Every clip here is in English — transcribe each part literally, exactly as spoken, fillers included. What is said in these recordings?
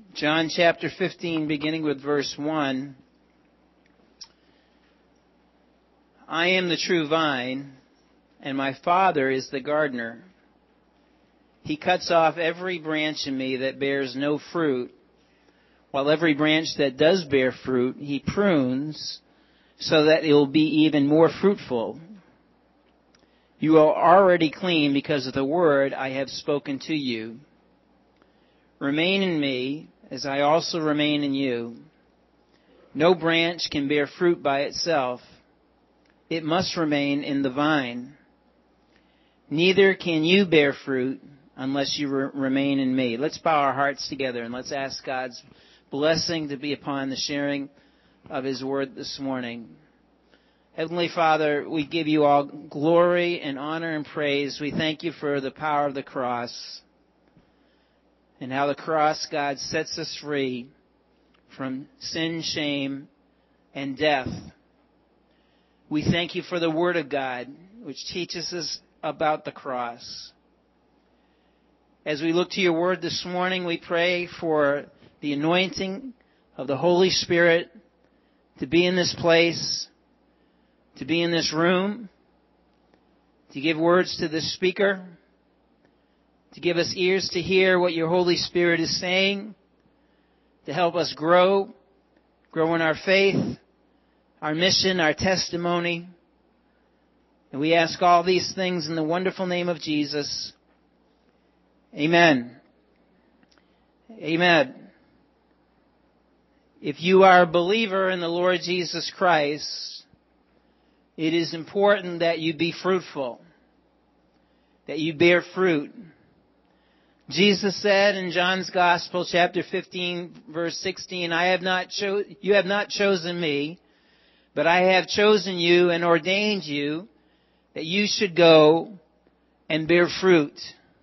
John chapter fifteen, beginning with verse one. I am the true vine, and my Father is the gardener. He cuts off every branch in me that bears no fruit, while every branch that does bear fruit, he prunes, so that it will be even more fruitful. You are already clean because of the word I have spoken to you. Remain in me, as I also remain in you. No branch can bear fruit by itself. It must remain in the vine. Neither can you bear fruit unless you re- remain in me. Let's bow our hearts together and let's ask God's blessing to be upon the sharing of His word this morning. Heavenly Father, we give you all glory and honor and praise. We thank you for the power of the cross and how the cross, God, sets us free from sin, shame, and death. We thank you for the Word of God, which teaches us about the cross. As we look to your Word this morning, we pray for the anointing of the Holy Spirit to be in this place, to be in this room, to give words to the speaker, to give us ears to hear what your Holy Spirit is saying, to help us grow, grow in our faith, our mission, our testimony. And we ask all these things in the wonderful name of Jesus. Amen. Amen. If you are a believer in the Lord Jesus Christ, it is important that you be fruitful, that you bear fruit. Jesus said in John's Gospel, chapter fifteen, verse sixteen, I have not cho- you have not chosen me, but I have chosen you and ordained you that you should go and bear fruit.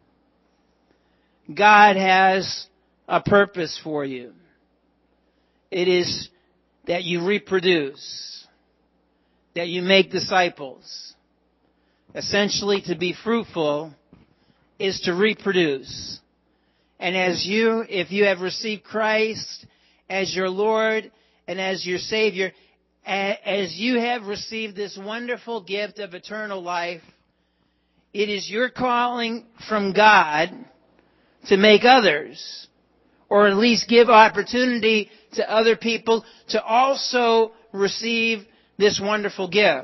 God has a purpose for you. It is that you reproduce, that you make disciples. Essentially, to be fruitful is to reproduce. And as you, if you have received Christ as your Lord and as your Savior, as you have received this wonderful gift of eternal life, it is your calling from God to make others, or at least give opportunity to other people to also receive this wonderful gift.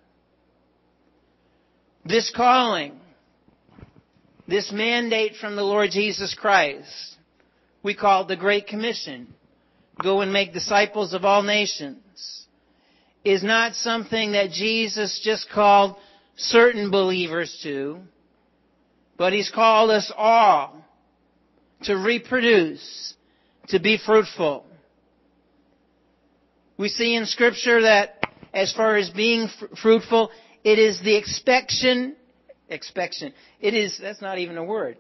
This calling, this mandate from the Lord Jesus Christ, we call the Great Commission, go and make disciples of all nations, is not something that Jesus just called certain believers to, but He's called us all to reproduce, to be fruitful. We see in Scripture that as far as being fr- fruitful, it is the expectation, expectation, it is, that's not even a word.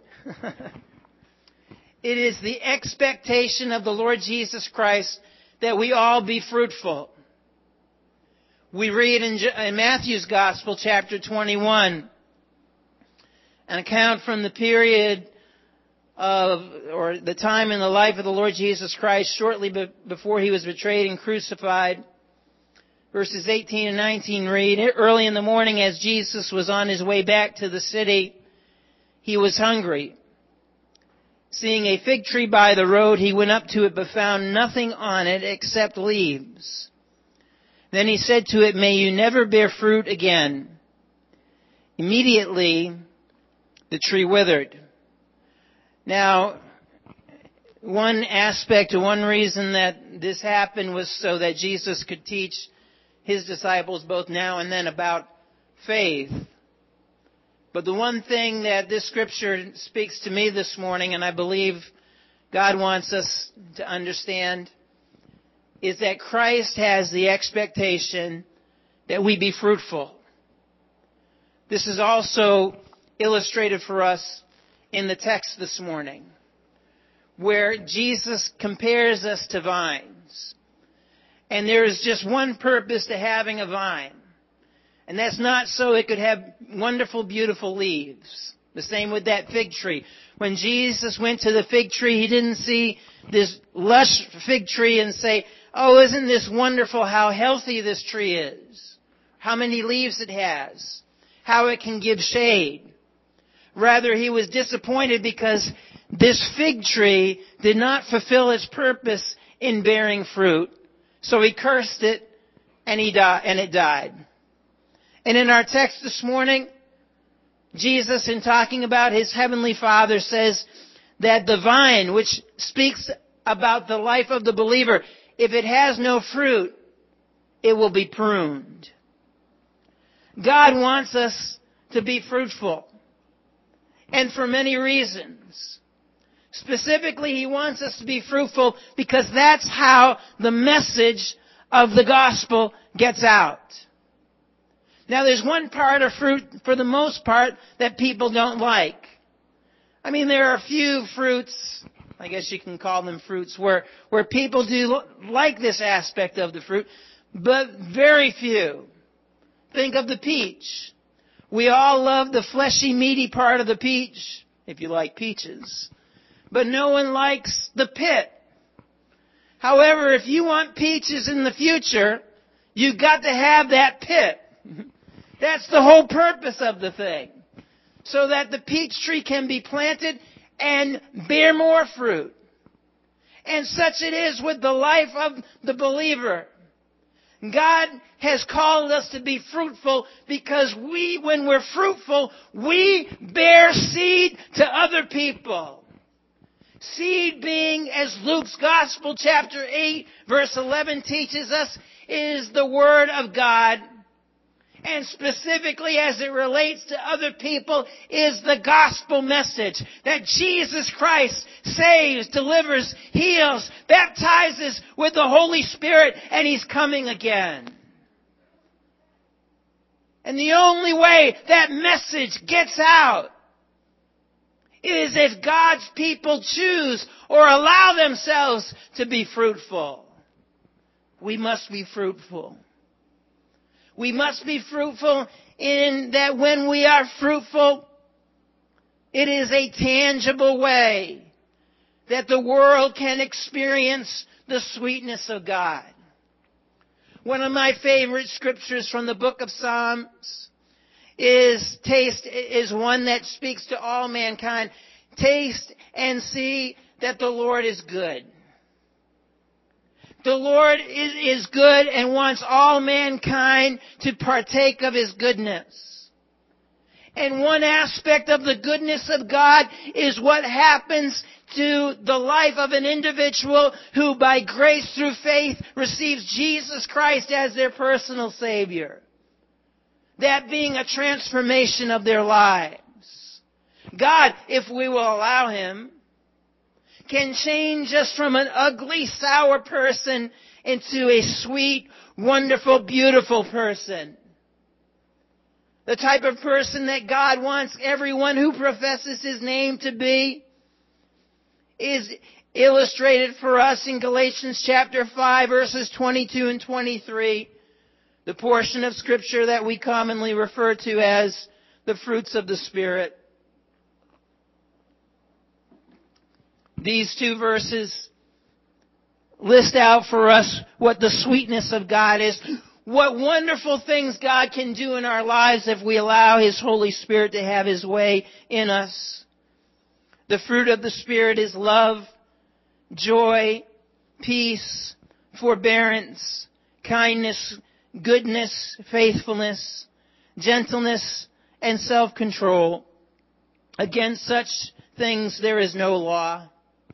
It is the expectation of the Lord Jesus Christ that we all be fruitful. We read in, in Matthew's Gospel, chapter twenty-one, an account from the period of, or the time in the life of the Lord Jesus Christ shortly be, before He was betrayed and crucified. Verses eighteen and nineteen read, early in the morning as Jesus was on His way back to the city, He was hungry. Seeing a fig tree by the road, He went up to it but found nothing on it except leaves. Then He said to it, may you never bear fruit again. Immediately the tree withered. Now, one aspect, one reason that this happened was so that Jesus could teach His disciples both now and then about faith. But the one thing that this scripture speaks to me this morning, and I believe God wants us to understand, is that Christ has the expectation that we be fruitful. This is also illustrated for us in the text this morning, where Jesus compares us to vines. And there is just one purpose to having a vine. And that's not so it could have wonderful, beautiful leaves. The same with that fig tree. When Jesus went to the fig tree, he didn't see this lush fig tree and say, "Oh, isn't this wonderful how healthy this tree is? How many leaves it has? How it can give shade." Rather, he was disappointed because this fig tree did not fulfill its purpose in bearing fruit. So he cursed it, and he died, and it died. And in our text this morning, Jesus, in talking about his heavenly Father, says that the vine, which speaks about the life of the believer, if it has no fruit, it will be pruned. God wants us to be fruitful, and for many reasons. Specifically, he wants us to be fruitful because that's how the message of the gospel gets out. Now, there's one part of fruit, for the most part, that people don't like. I mean, there are a few fruits, I guess you can call them fruits, where, where people do like this aspect of the fruit, but very few. Think of the peach. We all love the fleshy, meaty part of the peach, if you like peaches. But no one likes the pit. However, if you want peaches in the future, you've got to have that pit. That's the whole purpose of the thing. So that the peach tree can be planted and bear more fruit. And such it is with the life of the believer. God has called us to be fruitful because we, when we're fruitful, we bear seed to other people. Seed being, as Luke's Gospel chapter eight verse eleven teaches us, is the Word of God. And specifically as it relates to other people is the gospel message that Jesus Christ saves, delivers, heals, baptizes with the Holy Spirit, and He's coming again. And the only way that message gets out is if God's people choose or allow themselves to be fruitful. We must be fruitful. We must be fruitful in that when we are fruitful, it is a tangible way that the world can experience the sweetness of God. One of my favorite scriptures from the book of Psalms is taste is one that speaks to all mankind. Taste and see that the Lord is good. The Lord is, is good and wants all mankind to partake of His goodness. And one aspect of the goodness of God is what happens to the life of an individual who by grace through faith receives Jesus Christ as their personal Savior. That being a transformation of their lives. God, if we will allow Him, can change us from an ugly, sour person into a sweet, wonderful, beautiful person. The type of person that God wants everyone who professes His name to be is illustrated for us in Galatians chapter five, verses twenty-two and twenty-three, the portion of Scripture that we commonly refer to as the fruits of the Spirit. These two verses list out for us what the sweetness of God is, what wonderful things God can do in our lives if we allow His Holy Spirit to have His way in us. The fruit of the Spirit is love, joy, peace, forbearance, kindness, goodness, faithfulness, gentleness, and self-control. Against such things there is no law.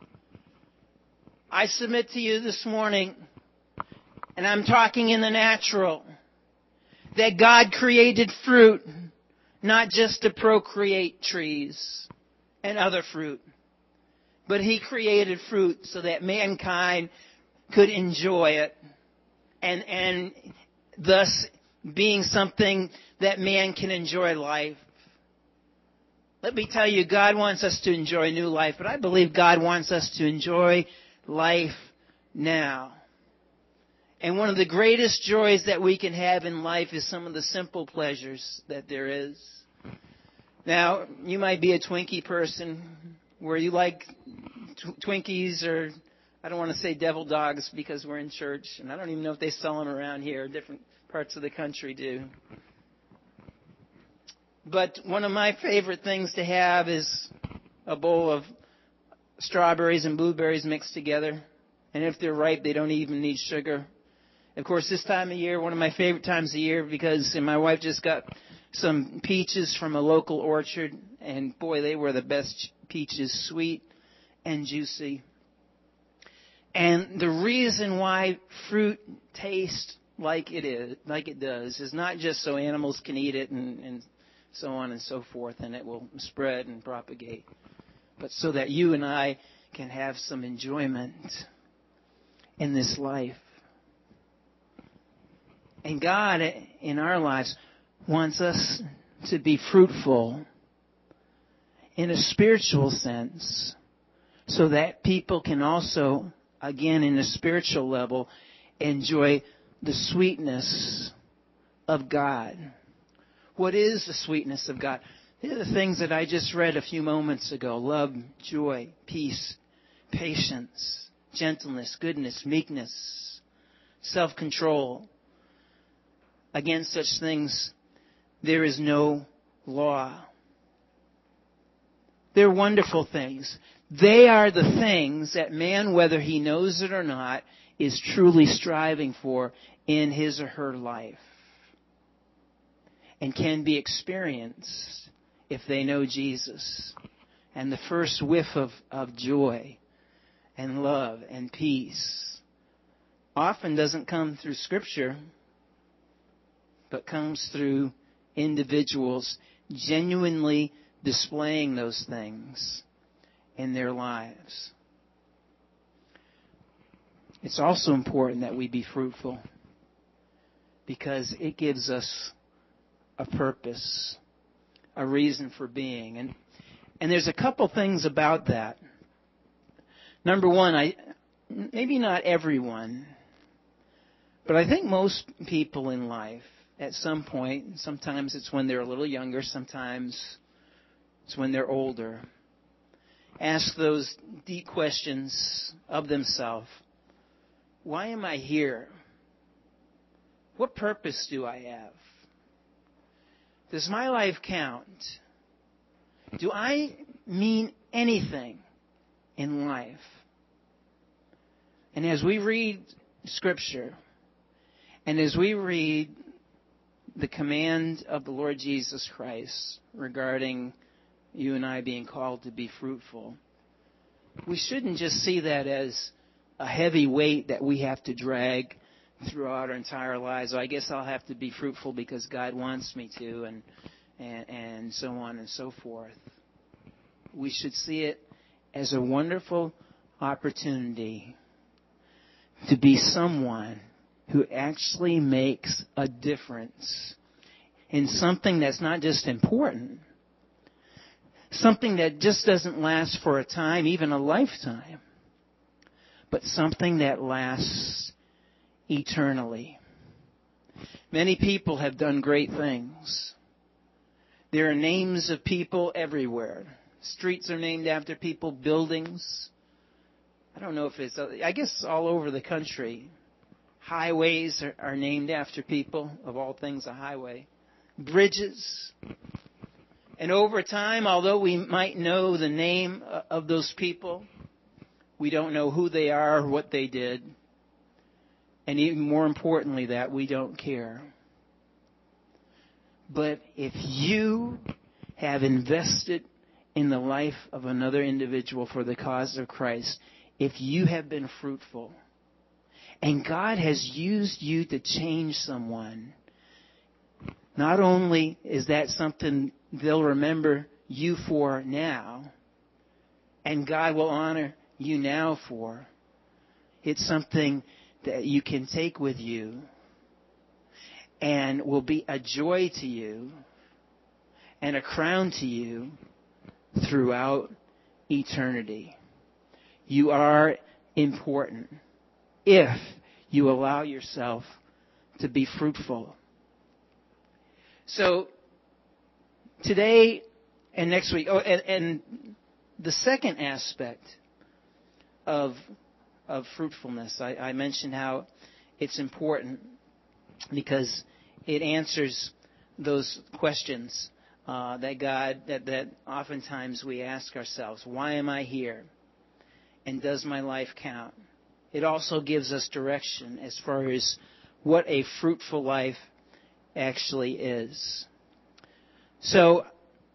I submit to you this morning, and I'm talking in the natural, that God created fruit not just to procreate trees and other fruit, but He created fruit so that mankind could enjoy it, and, and thus being something that man can enjoy life. Let me tell you, God wants us to enjoy new life, but I believe God wants us to enjoy life now. And one of the greatest joys that we can have in life is some of the simple pleasures that there is. Now, you might be a Twinkie person where you like tw- Twinkies or, I don't want to say devil dogs because we're in church, and I don't even know if they sell them around here. Different parts of the country do. But one of my favorite things to have is a bowl of strawberries and blueberries mixed together. And if they're ripe, they don't even need sugar. Of course, this time of year, one of my favorite times of year, because my wife just got some peaches from a local orchard, and boy, they were the best peaches, sweet and juicy. And the reason why fruit tastes like it is, like it does, is not just so animals can eat it and, and so on and so forth, and it will spread and propagate, but so that you and I can have some enjoyment in this life. And God, in our lives, wants us to be fruitful in a spiritual sense, so that people can also, again, in a spiritual level, enjoy the sweetness of God. What is the sweetness of God? These are the things that I just read a few moments ago. Love, joy, peace, patience, gentleness, goodness, meekness, self-control. Against such things, there is no law. They're wonderful things. They are the things that man, whether he knows it or not, is truly striving for in his or her life, and can be experienced if they know Jesus. And the first whiff of, of joy and love and peace often doesn't come through Scripture, but comes through individuals genuinely displaying those things in their lives. It's also important that we be fruitful because it gives us a purpose, a reason for being. And and there's a couple things about that. Number one, I maybe not everyone, but I think most people in life at some point, sometimes it's when they're a little younger, sometimes it's when they're older, ask those deep questions of themselves. Why am I here? What purpose do I have? Does my life count? Do I mean anything in life? And as we read Scripture, and as we read the command of the Lord Jesus Christ regarding you and I being called to be fruitful, we shouldn't just see that as a heavy weight that we have to drag throughout our entire lives. So I guess I'll have to be fruitful because God wants me to, and, and and so on and so forth. We should see it as a wonderful opportunity to be someone who actually makes a difference in something that's not just important, something that just doesn't last for a time, even a lifetime, but something that lasts eternally. Many people have done great things. There are names of people everywhere. Streets are named after people, buildings. I don't know if it's, I guess all over the country. Highways are, are named after people, of all things a highway. Bridges. And over time, although we might know the name of those people, we don't know who they are or what they did. And even more importantly, that we don't care. But if you have invested in the life of another individual for the cause of Christ, if you have been fruitful, and God has used you to change someone, not only is that something they'll remember you for now, and God will honor you now for, it's something that you can take with you and will be a joy to you and a crown to you throughout eternity. You are important if you allow yourself to be fruitful. So today And next week, oh, and, and the second aspect of of fruitfulness, I, I mentioned how it's important because it answers those questions uh, that God that that oftentimes we ask ourselves: why am I here? And does my life count? It also gives us direction as far as what a fruitful life actually is. So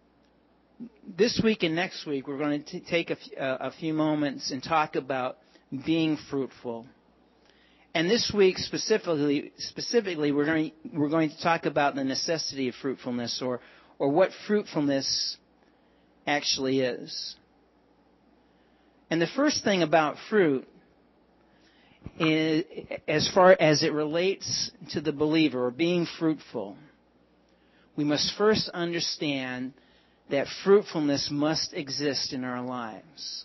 this week and next week, we're going to take a, f- uh, a few moments and talk about being fruitful. And this week specifically, specifically, we're going we're going to talk about the necessity of fruitfulness, or or what fruitfulness actually is. And the first thing about fruit is, as far as it relates to the believer or being fruitful, we must first understand that fruitfulness must exist in our lives.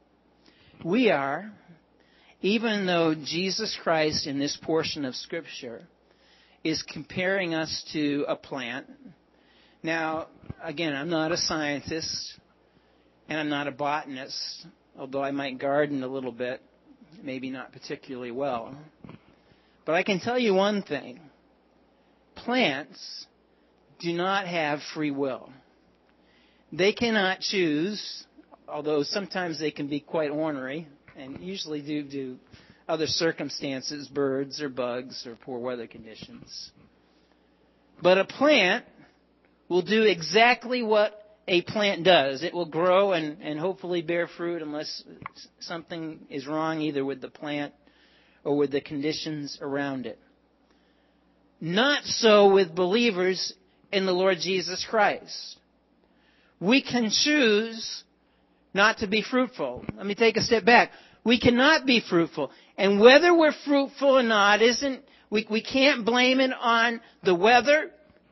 We are, even though Jesus Christ in this portion of Scripture is comparing us to a plant. Now, again, I'm not a scientist and I'm not a botanist, although I might garden a little bit, maybe not particularly well. But I can tell you one thing. Plants do not have free will. They cannot choose, although sometimes they can be quite ornery, and usually due to other circumstances, birds or bugs or poor weather conditions. But a plant will do exactly what a plant does. It will grow and, and hopefully bear fruit unless something is wrong either with the plant or with the conditions around it. Not so with believers in the Lord Jesus Christ. We can choose not to be fruitful. Let me take a step back. We cannot be fruitful. And whether we're fruitful or not isn't, we, we can't blame it on the weather.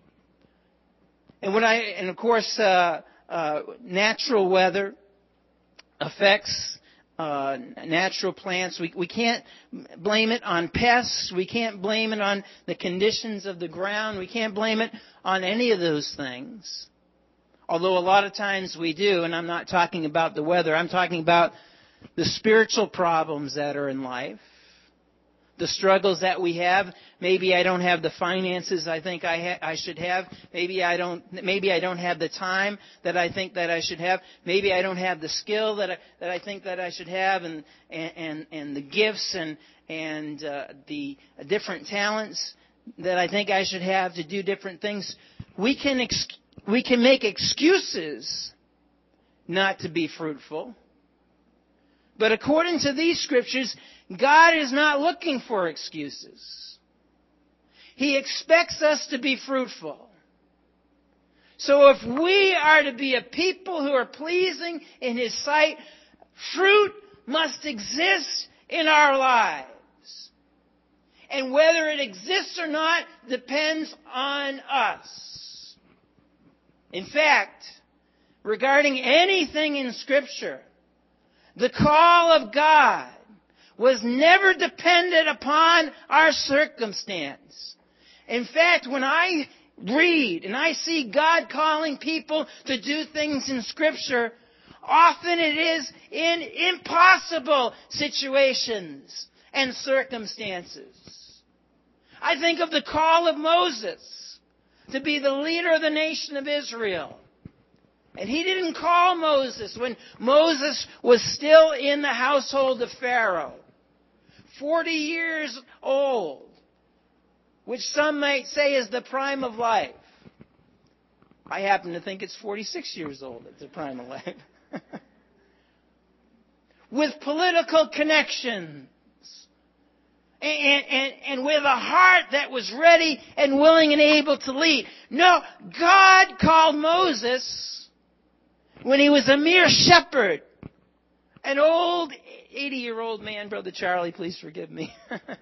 And when I, and of course, uh, uh, natural weather affects uh, natural plants. We, we can't blame it on pests. We can't blame it on the conditions of the ground. We can't blame it on any of those things. Although a lot of times we do, and I'm not talking about the weather. I'm talking about the spiritual problems that are in life, the struggles that we have. Maybe I don't have the finances I think I, ha- I should have. Maybe I don't. Maybe I don't have the time that I think that I should have. Maybe I don't have the skill that I, that I think that I should have, and and and, and the gifts and and uh, the different talents that I think I should have to do different things. We can ex- we can make excuses not to be fruitful. But according to these scriptures, God is not looking for excuses. He expects us to be fruitful. So if we are to be a people who are pleasing in His sight, fruit must exist in our lives. And whether it exists or not depends on us. In fact, regarding anything in Scripture, the call of God was never dependent upon our circumstance. In fact, when I read and I see God calling people to do things in Scripture, often it is in impossible situations and circumstances. I think of the call of Moses to be the leader of the nation of Israel. And He didn't call Moses when Moses was still in the household of Pharaoh, forty years old, which some might say is the prime of life. I happen to think it's forty-six years old at the prime of life. With political connections. And, and, and with a heart that was ready and willing and able to lead. No, God called Moses when he was a mere shepherd. An old eighty-year-old man, Brother Charlie, please forgive me.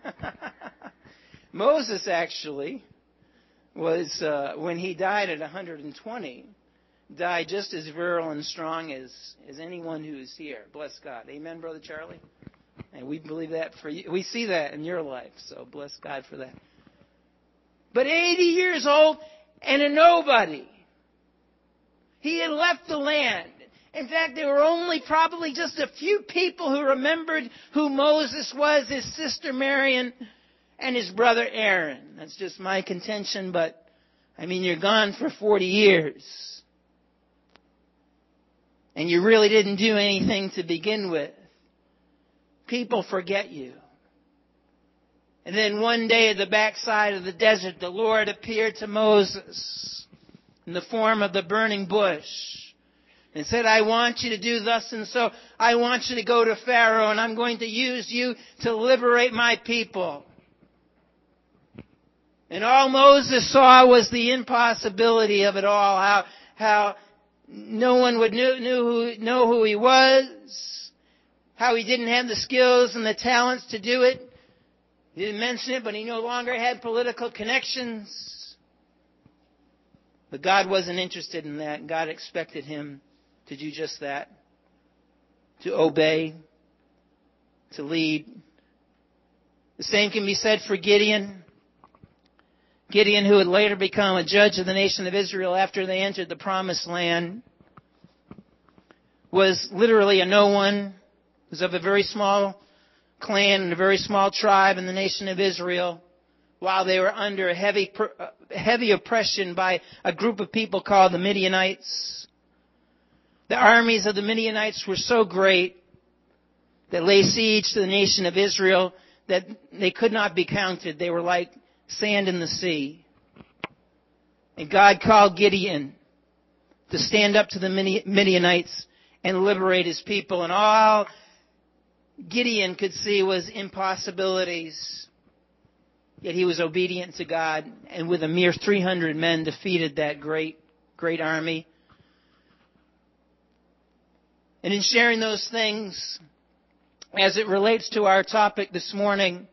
Moses actually was, uh, when he died at one hundred twenty, died just as virile and strong as, as anyone who is here. Bless God. Amen, Brother Charlie? And we believe that for you. We see that in your life, so bless God for that. But eighty years old and a nobody. He had left the land. In fact, there were only probably just a few people who remembered who Moses was, his sister Miriam and his brother Aaron. That's just my contention, but I mean, you're gone for forty years. And you really didn't do anything to begin with. People forget you. And then one day at the backside of the desert, the Lord appeared to Moses in the form of the burning bush and said, I want you to do thus and so. I want you to go to Pharaoh, and I'm going to use you to liberate my people. And all Moses saw was the impossibility of it all, how how no one would knew, knew who, know who he was, how he didn't have the skills and the talents to do it. He didn't mention it, but he no longer had political connections. But God wasn't interested in that. God expected him to do just that. To obey. To lead. The same can be said for Gideon. Gideon, who would later become a judge of the nation of Israel after they entered the promised land, was literally a no one. Was of a very small clan and a very small tribe in the nation of Israel, while they were under heavy heavy oppression by a group of people called the Midianites. The armies of the Midianites were so great that laid siege to the nation of Israel that they could not be counted. They were like sand in the sea. And God called Gideon to stand up to the Midianites and liberate his people. And all Gideon could see was impossibilities. Yet he was obedient to God, and with a mere three hundred men defeated that great, great army. And in sharing those things, as it relates to our topic this morning,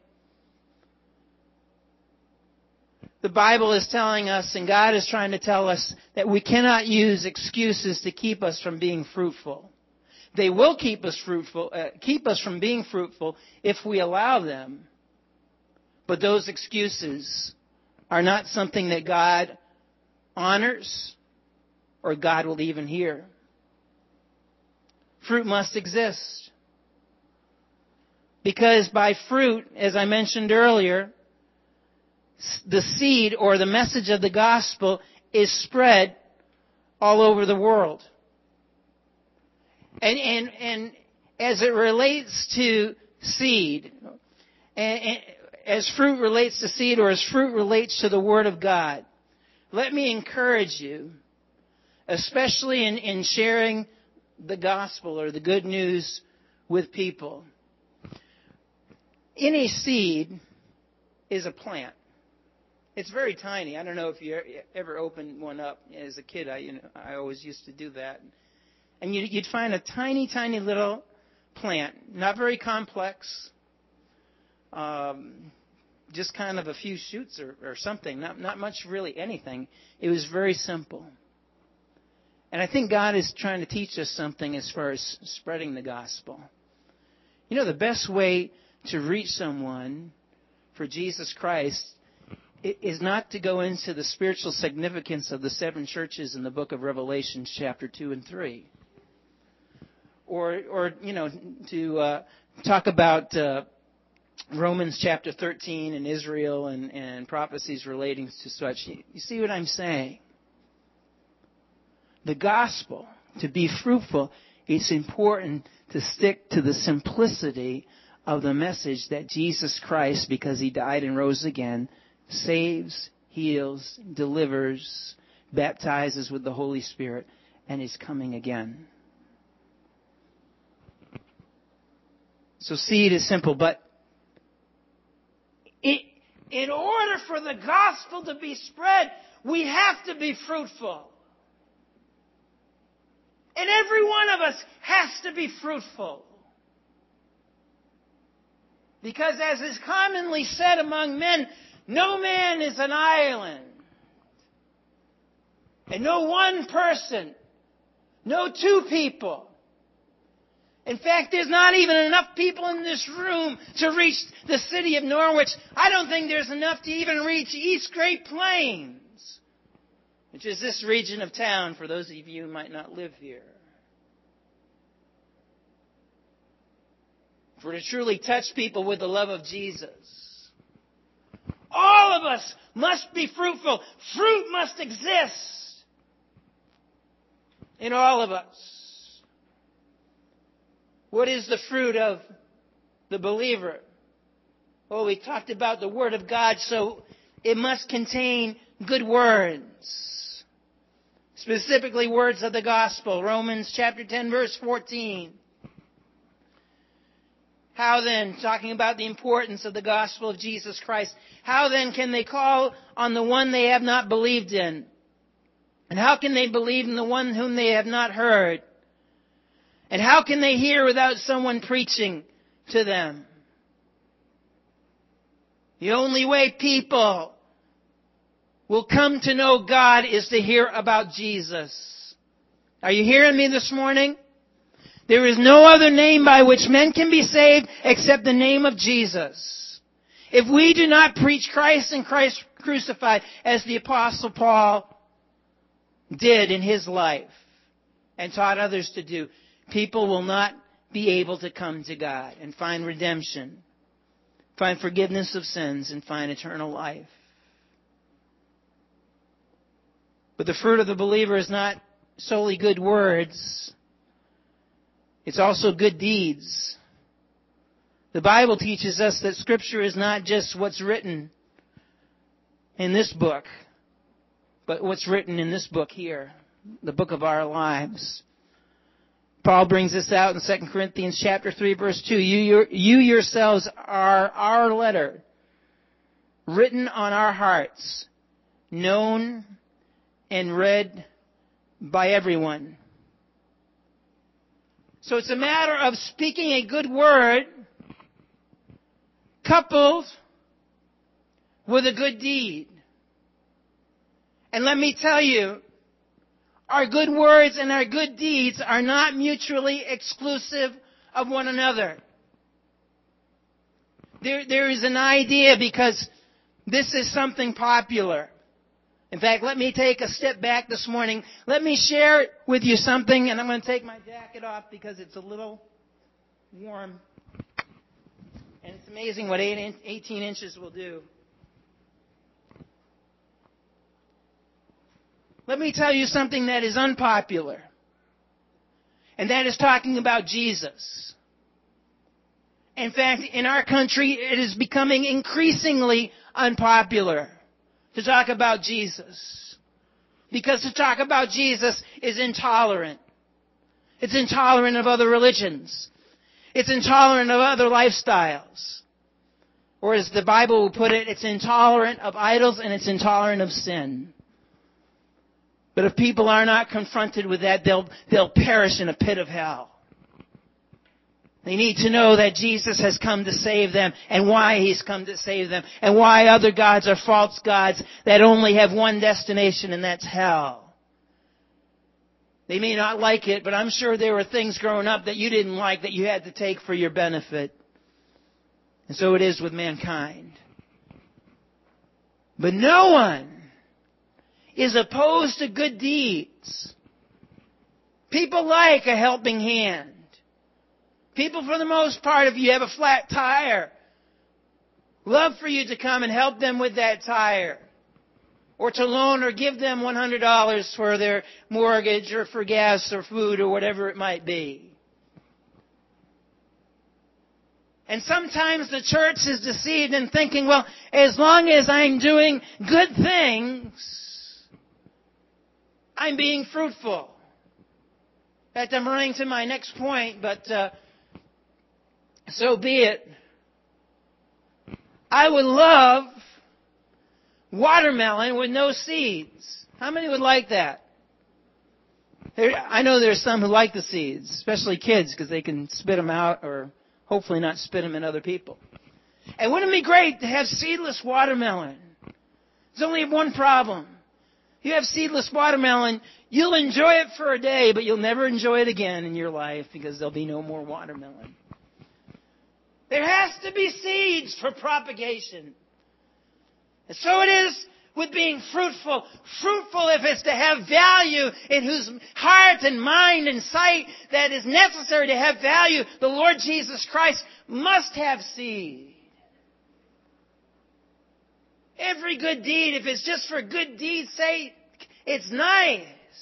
the Bible is telling us, and God is trying to tell us, that we cannot use excuses to keep us from being fruitful. They will keep us fruitful, uh, keep us from being fruitful if we allow them. But those excuses are not something that God honors or God will even hear. Fruit must exist. Because by fruit, as I mentioned earlier, the seed or the message of the gospel is spread all over the world. And and and as it relates to seed, and, and as fruit relates to seed, or as fruit relates to the Word of God, let me encourage you, especially in, in sharing the gospel or the good news with people. Any seed is a plant. It's very tiny. I don't know if you ever opened one up. As a kid, I you know I always used to do that. And you'd find a tiny, tiny little plant, not very complex, um, just kind of a few shoots or, or something, not, not much really anything. It was very simple. And I think God is trying to teach us something as far as spreading the gospel. You know, the best way to reach someone for Jesus Christ is not to go into the spiritual significance of the seven churches in the book of Revelation, chapter two and three. Or, or you know, to uh, talk about uh, Romans chapter thirteen and Israel and, and prophecies relating to such. You, you see what I'm saying? The gospel, to be fruitful, it's important to stick to the simplicity of the message that Jesus Christ, because He died and rose again, saves, heals, delivers, baptizes with the Holy Spirit, and is coming again. So seed is simple, but it, in order for the gospel to be spread, we have to be fruitful. And every one of us has to be fruitful. Because as is commonly said among men, no man is an island. And no one person, no two people. In fact, there's not even enough people in this room to reach the city of Norwich. I don't think there's enough to even reach East Great Plains. which is this region of town for those of you who might not live here. For to truly touch people with the love of Jesus, all of us must be fruitful. Fruit must exist in all of us. What is the fruit of the believer? Well, we talked about the Word of God, so it must contain good words. Specifically, words of the gospel. Romans chapter ten, verse fourteen. How then, talking about the importance of the gospel of Jesus Christ, how then can they call on the one they have not believed in? And how can they believe in the one whom they have not heard? And how can they hear without someone preaching to them? The only way people will come to know God is to hear about Jesus. Are you hearing me this morning? There is no other name by which men can be saved except the name of Jesus. If we do not preach Christ and Christ crucified, as the Apostle Paul did in his life and taught others to do, people will not be able to come to God and find redemption, find forgiveness of sins, and find eternal life. But the fruit of the believer is not solely good words. It's also good deeds. The Bible teaches us that Scripture is not just what's written in this book, but what's written in this book here, the book of our lives. Paul brings this out in Second Corinthians chapter three, verse two. You, you yourselves are our letter, written on our hearts, known and read by everyone. So it's a matter of speaking a good word coupled with a good deed. And let me tell you, our good words and our good deeds are not mutually exclusive of one another. There, there is an idea because this is something popular. In fact, let me take a step back this morning. Let me share with you something, and I'm going to take my jacket off because it's a little warm. And it's amazing what eighteen inches will do. Let me tell you something that is unpopular. And that is talking about Jesus. In fact, in our country, it is becoming increasingly unpopular to talk about Jesus. Because to talk about Jesus is intolerant. It's intolerant of other religions. It's intolerant of other lifestyles. Or as the Bible will put it, it's intolerant of idols and it's intolerant of sin. But if people are not confronted with that, they'll, they'll perish in a pit of hell. They need to know that Jesus has come to save them and why He's come to save them and why other gods are false gods that only have one destination, and that's hell. They may not like it, but I'm sure there were things growing up that you didn't like that you had to take for your benefit. And so it is with mankind. But no one is opposed to good deeds. People like a helping hand. People, for the most part, if you have a flat tire, love for you to come and help them with that tire. Or to loan or give them one hundred dollars for their mortgage or for gas or food or whatever it might be. And sometimes the church is deceived in thinking, well, as long as I'm doing good things, I'm being fruitful. In fact, I'm running to my next point, but uh, so be it. I would love watermelon with no seeds. How many would like that? There, I know there's some who like the seeds, especially kids, because they can spit them out or hopefully not spit them in other people. And wouldn't it be great to have seedless watermelon? There's only one problem. You have seedless watermelon, you'll enjoy it for a day, but you'll never enjoy it again in your life because there'll be no more watermelon. There has to be seeds for propagation. And so it is with being fruitful. Fruitful if it's to have value, in whose heart and mind and sight that is necessary to have value. The Lord Jesus Christ must have seed. Every good deed, if it's just for good deed's sake, it's nice.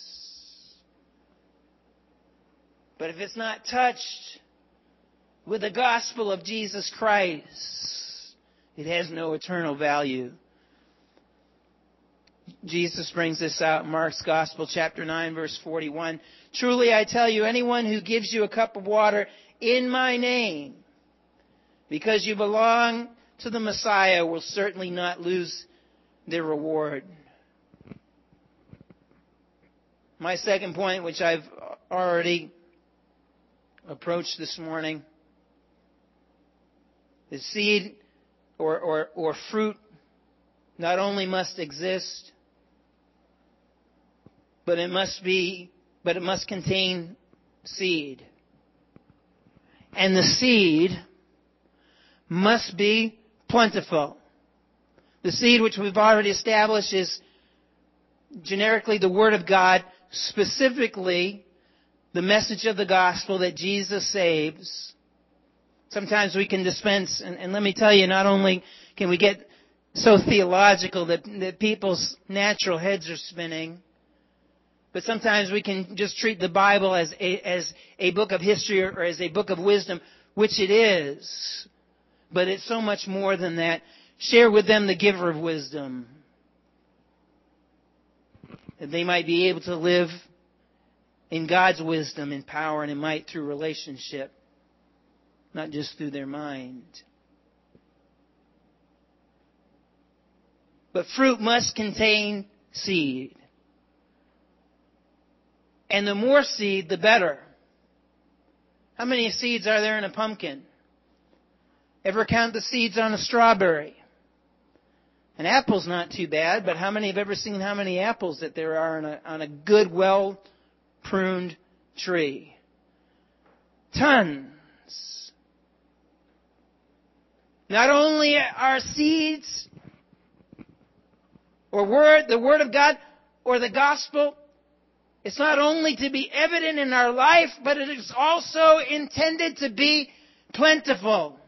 But if it's not touched with the gospel of Jesus Christ, it has no eternal value. Jesus brings this out in Mark's Gospel, chapter nine, verse forty-one. Truly I tell you, anyone who gives you a cup of water in my name, because you belong to the Messiah, will certainly not lose their reward. My second point, which I've already approached this morning, the seed or, or, or fruit not only must exist, but it must be, but it must contain seed. And the seed must be plentiful. The seed, which we've already established, is generically the Word of God, specifically the message of the gospel that Jesus saves. Sometimes we can dispense, and, and let me tell you, not only can we get so theological that, that people's natural heads are spinning, but sometimes we can just treat the Bible as a, as a book of history or, or as a book of wisdom, which it is. But it's so much more than that. Share with them the giver of wisdom, that they might be able to live in God's wisdom and power and in might through relationship, not just through their mind. But fruit must contain seed. And the more seed, the better. How many seeds are there in a pumpkin? Ever count the seeds on a strawberry? An apple's not too bad, but how many have ever seen how many apples that there are on a, on a good, well-pruned tree? Tons. Not only are seeds or word, the Word of God or the gospel, it's not only to be evident in our life, but it is also intended to be plentiful.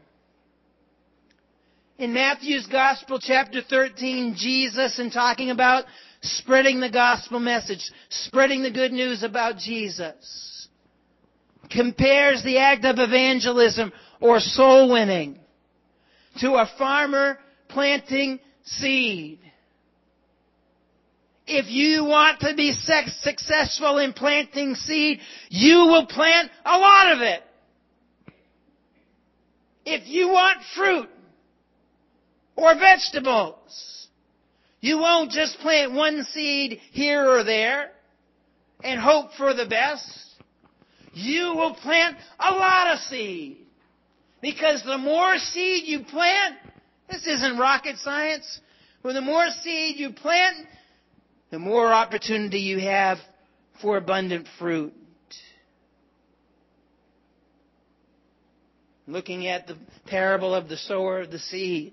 In Matthew's Gospel, chapter thirteen, Jesus, in talking about spreading the gospel message, spreading the good news about Jesus, compares the act of evangelism or soul winning to a farmer planting seed. If you want to be successful in planting seed, you will plant a lot of it. If you want fruit or vegetables, you won't just plant one seed here or there and hope for the best. You will plant a lot of seed. Because the more seed you plant, this isn't rocket science, but the more seed you plant, the more opportunity you have for abundant fruit. Looking at the parable of the sower of the seed,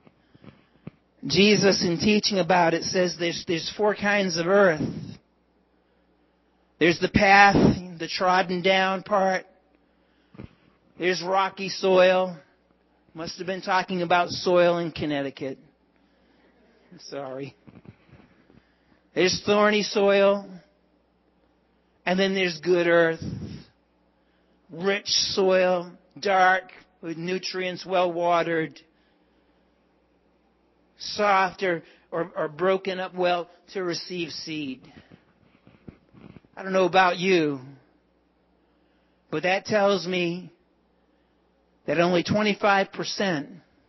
Jesus, in teaching about it, says there's, there's four kinds of earth. There's the path, the trodden down part. There's rocky soil. Must have been talking about soil in Connecticut. Sorry. There's thorny soil. And then there's good earth. Rich soil, dark, with nutrients, well watered. Soft or, or, or broken up well to receive seed. I don't know about you, but that tells me that only twenty-five percent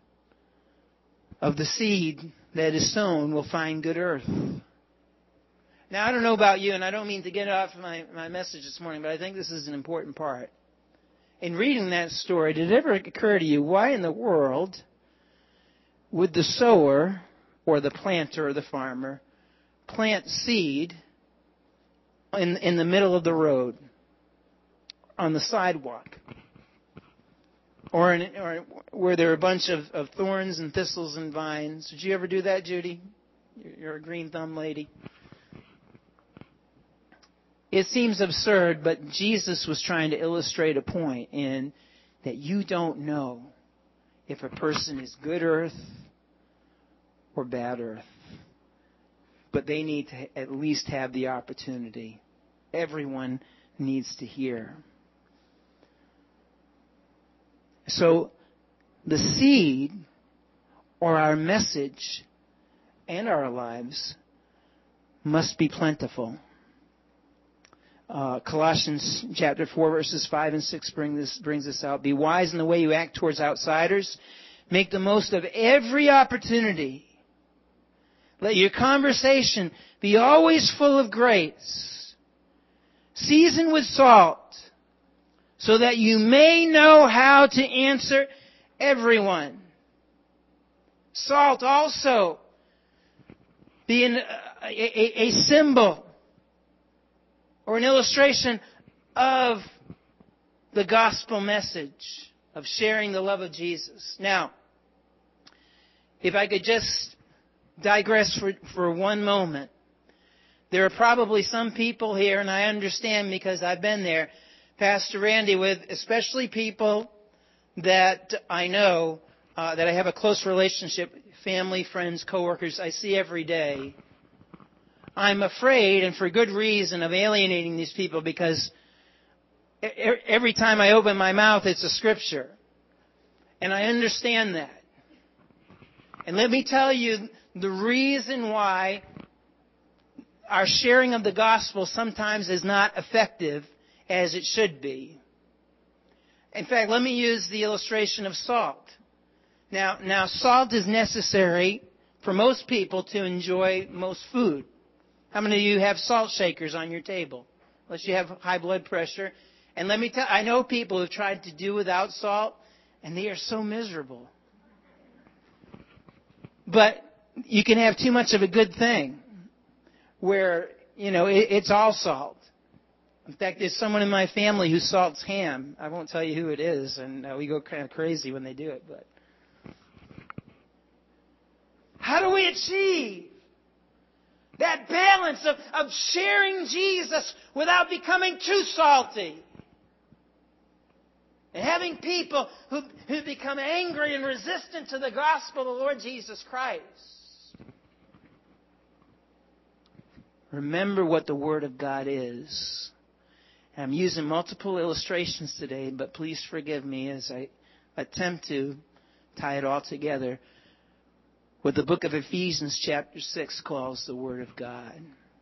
of the seed that is sown will find good earth. Now, I don't know about you, and I don't mean to get off my, my message this morning, but I think this is an important part. In reading that story, did it ever occur to you, why in the world would the sower or the planter or the farmer plant seed in, in the middle of the road, on the sidewalk, or, in, or where there are a bunch of, of thorns and thistles and vines? Did you ever do that, Judy? you're a green thumb lady. It seems absurd, but Jesus was trying to illustrate a point in that you don't know if a person is good earth or bad earth. But they need to at least have the opportunity. Everyone needs to hear. So the seed, or our message and our lives, must be plentiful. Uh, Colossians chapter four, verses five and six bring this, brings this out. Be wise in the way you act towards outsiders. Make the most of every opportunity. Let your conversation be always full of grace, seasoned with salt, so that you may know how to answer everyone. Salt also being a, a, a symbol or an illustration of the gospel message of sharing the love of Jesus. Now, if I could just digress for, for one moment. There are probably some people here, and I understand because I've been there, Pastor Randy, with especially people that I know, uh, that I have a close relationship, family, friends, coworkers, I see every day. I'm afraid, and for good reason, of alienating these people because every time I open my mouth, it's a scripture. And I understand that. And let me tell you the reason why our sharing of the gospel sometimes is not effective as it should be. In fact, let me use the illustration of salt. Now, now salt is necessary for most people to enjoy most food. How many of you have salt shakers on your table? Unless you have high blood pressure. And let me tell I know people who've tried to do without salt, and they are so miserable. But you can have too much of a good thing where, you know, it, it's all salt. In fact, there's someone in my family who salts ham. I won't tell you who it is, and uh, we go kind of crazy when they do it. But how do we achieve that balance of, of sharing Jesus without becoming too salty? And having people who, who become angry and resistant to the gospel of the Lord Jesus Christ. Remember what the Word of God is. And I'm using multiple illustrations today, but please forgive me as I attempt to tie it all together. What the book of Ephesians chapter six calls the Word of God.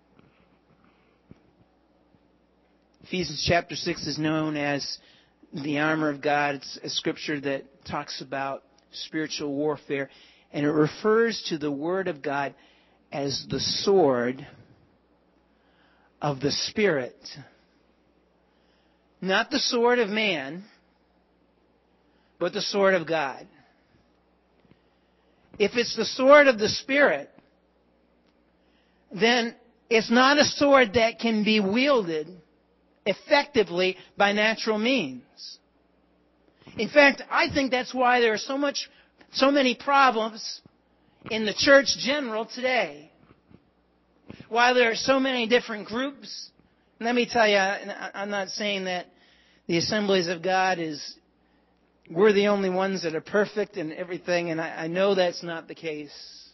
Ephesians chapter six is known as the armor of God. It's a scripture that talks about spiritual warfare. And it refers to the Word of God as the sword of the Spirit. Not the sword of man, but the sword of God. If it's the sword of the Spirit, then it's not a sword that can be wielded effectively by natural means. In fact, I think that's why there are so much, so many problems in the church general today. Why there are so many different groups. Let me tell you, I'm not saying that the Assemblies of God is, we're the only ones that are perfect and everything, and I, I know that's not the case.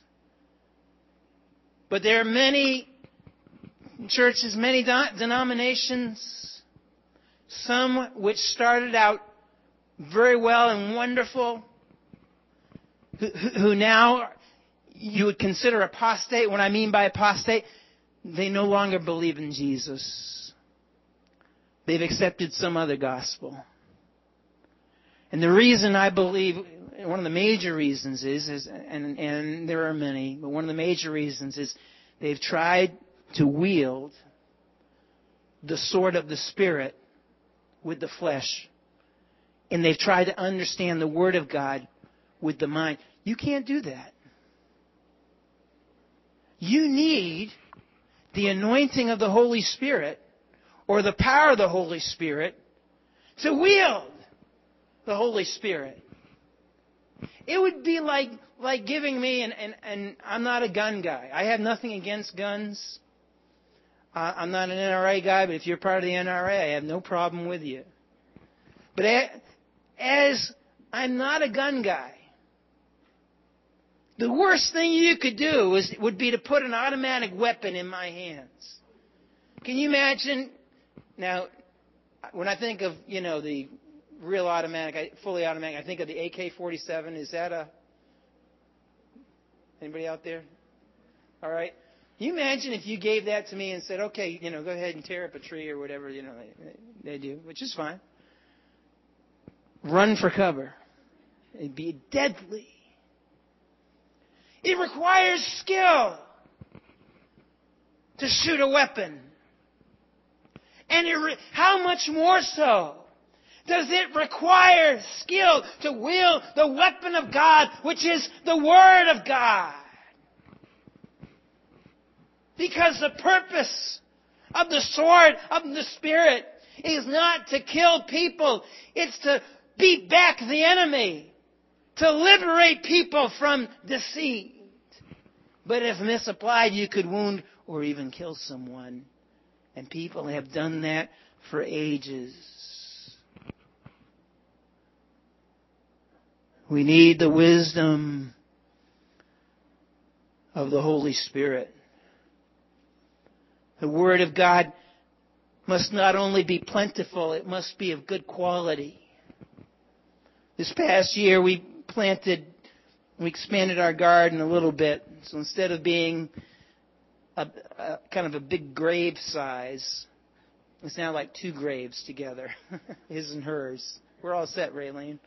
But there are many churches, many denominations, some which started out very well and wonderful, who, who now you would consider apostate. What I mean by apostate, they no longer believe in Jesus. They've accepted some other gospel. And the reason I believe, one of the major reasons is, is and, and there are many, but one of the major reasons is they've tried to wield the sword of the Spirit with the flesh. And they've tried to understand the Word of God with the mind. You can't do that. You need the anointing of the Holy Spirit or the power of the Holy Spirit to wield the Holy Spirit. It would be like like giving me, and, and, and I'm not a gun guy. I have nothing against guns. Uh, I'm not an N R A guy, but if you're part of the N R A, I have no problem with you. But as I'm not a gun guy, the worst thing you could do is, would be to put an automatic weapon in my hands. Can you imagine? Now, when I think of, you know, the real automatic, fully automatic, I think of the A K forty-seven. Is that a... Anybody out there? All right. Can you imagine if you gave that to me and said, okay, you know, go ahead and tear up a tree or whatever, you know, they, they do, which is fine. Run for cover. It'd be deadly. It requires skill to shoot a weapon. And it re- how much more so does it require skill to wield the weapon of God, which is the Word of God? Because the purpose of the sword of the Spirit is not to kill people. It's to beat back the enemy, to liberate people from deceit. But if misapplied, you could wound or even kill someone. And people have done that for ages. We need the wisdom of the Holy Spirit. The Word of God must not only be plentiful, it must be of good quality. This past year we planted, we expanded our garden a little bit. So instead of being a, a kind of a big grave size, it's now like two graves together, his and hers. We're all set, Raylene.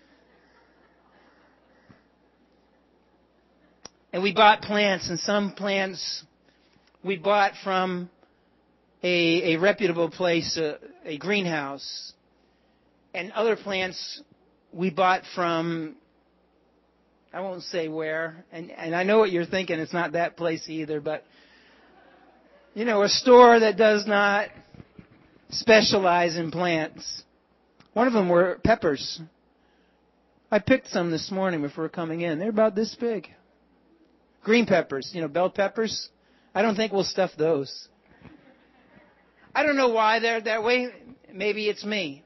And we bought plants, and some plants we bought from a, a reputable place, a, a greenhouse. And other plants we bought from, I won't say where. And, and I know what you're thinking. It's not that place either. But, you know, a store that does not specialize in plants. One of them were peppers. I picked some this morning before coming in. They're about this big. Green peppers, you know, bell peppers. I don't think we'll stuff those. I don't know why they're that way. Maybe it's me.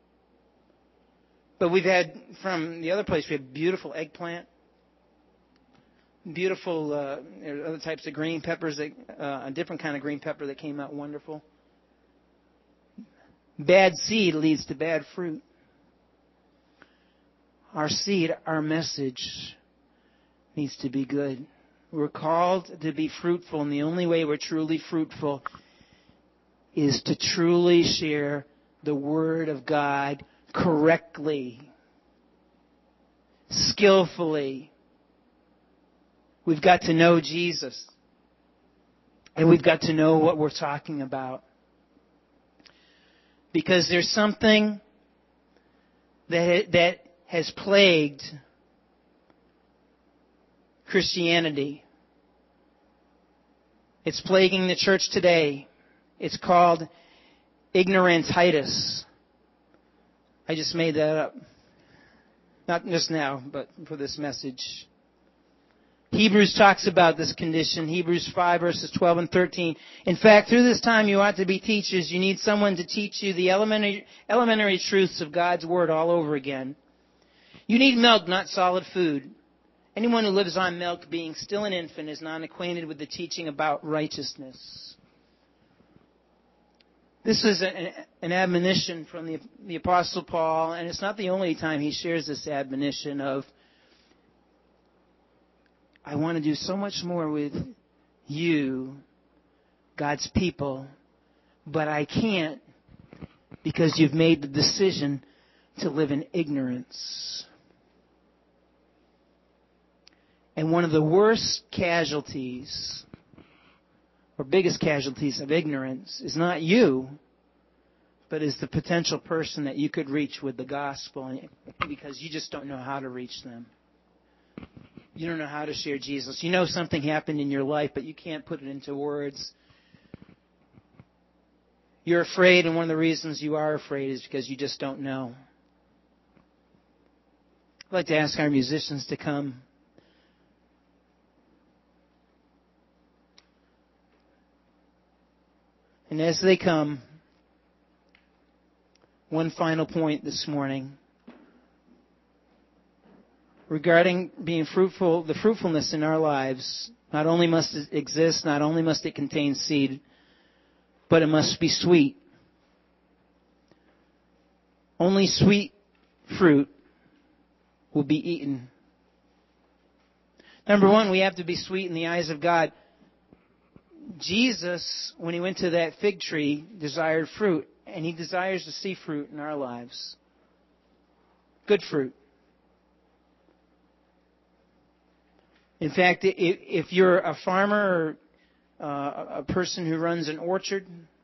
But we've had, from the other place, we have beautiful eggplant. Beautiful uh, other types of green peppers, that, uh, a different kind of green pepper that came out wonderful. Bad seed leads to bad fruit. Our seed, our message needs to be good. We're called to be fruitful, and the only way we're truly fruitful is to truly share the Word of God correctly, skillfully. We've got to know Jesus, and we've got to know what we're talking about. Because there's something that that has plagued Christianity. It's plaguing the church today. It's called ignorantitis. I just made that up. Not just now, but for this message. Hebrews talks about this condition. Hebrews five verses twelve and thirteen. In fact, through this time you ought to be teachers. You need someone to teach you the elementary, elementary truths of God's Word all over again. You need milk, not solid food. Anyone who lives on milk, being still an infant, is not acquainted with the teaching about righteousness. This is an, an admonition from the, the Apostle Paul, and it's not the only time he shares this admonition of, I want to do so much more with you, God's people, but I can't because you've made the decision to live in ignorance. And one of the worst casualties, or biggest casualties of ignorance, is not you, but is the potential person that you could reach with the gospel, because you just don't know how to reach them. You don't know how to share Jesus. You know something happened in your life, but you can't put it into words. You're afraid, and one of the reasons you are afraid is because you just don't know. I'd like to ask our musicians to come. And as they come, one final point this morning regarding being fruitful, the fruitfulness in our lives. Not only must it exist, not only must it contain seed, but it must be sweet. Only sweet fruit will be eaten. Number one, we have to be sweet in the eyes of God. Jesus, when he went to that fig tree, desired fruit, and he desires to see fruit in our lives. Good fruit. In fact, if you're a farmer or a person who runs an orchard,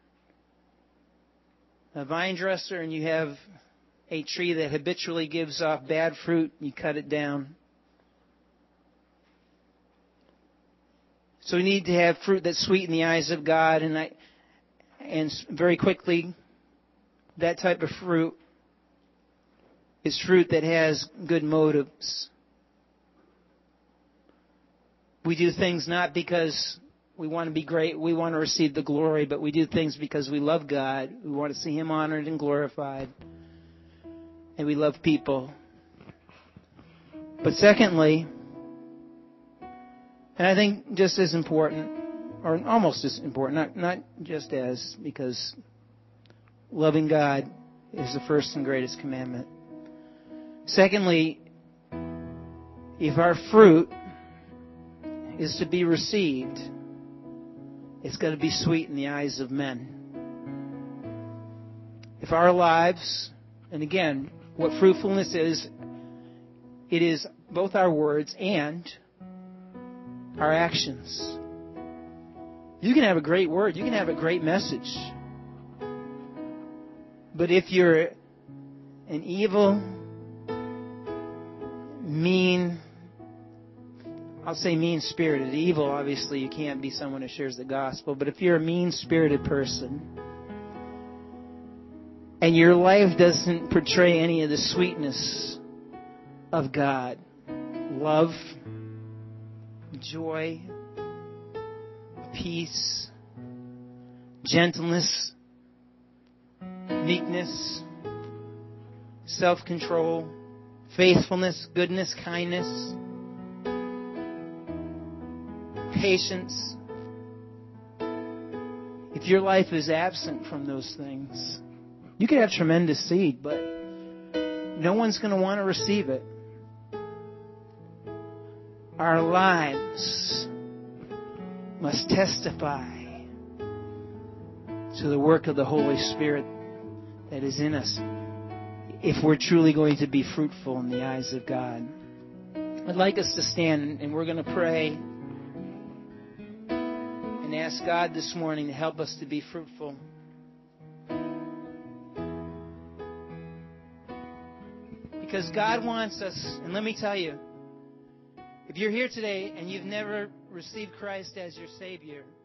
a vine dresser, and you have a tree that habitually gives off bad fruit, you cut it down. So we need to have fruit that's sweet in the eyes of God, and I, and very quickly, that type of fruit is fruit that has good motives. We do things not because we want to be great, we want to receive the glory, but we do things because we love God, we want to see Him honored and glorified, and we love people. But secondly, and I think just as important, or almost as important, not, not just as, because loving God is the first and greatest commandment. Secondly, if our fruit is to be received, it's got to be sweet in the eyes of men. If our lives, and again, what fruitfulness is, it is both our words and our actions. You can have a great word, you can have a great message, but if you're an evil, mean, I'll say mean-spirited. Evil, obviously, you can't be someone who shares the gospel. But if you're a mean-spirited person and your life doesn't portray any of the sweetness of God, love, joy, peace, gentleness, meekness, self-control, faithfulness, goodness, kindness, patience. If your life is absent from those things, you could have tremendous seed, but no one's going to want to receive it. Our lives must testify to the work of the Holy Spirit that is in us if we're truly going to be fruitful in the eyes of God. I'd like us to stand, and we're going to pray and ask God this morning to help us to be fruitful. Because God wants us, and let me tell you, if you're here today and you've never received Christ as your Savior,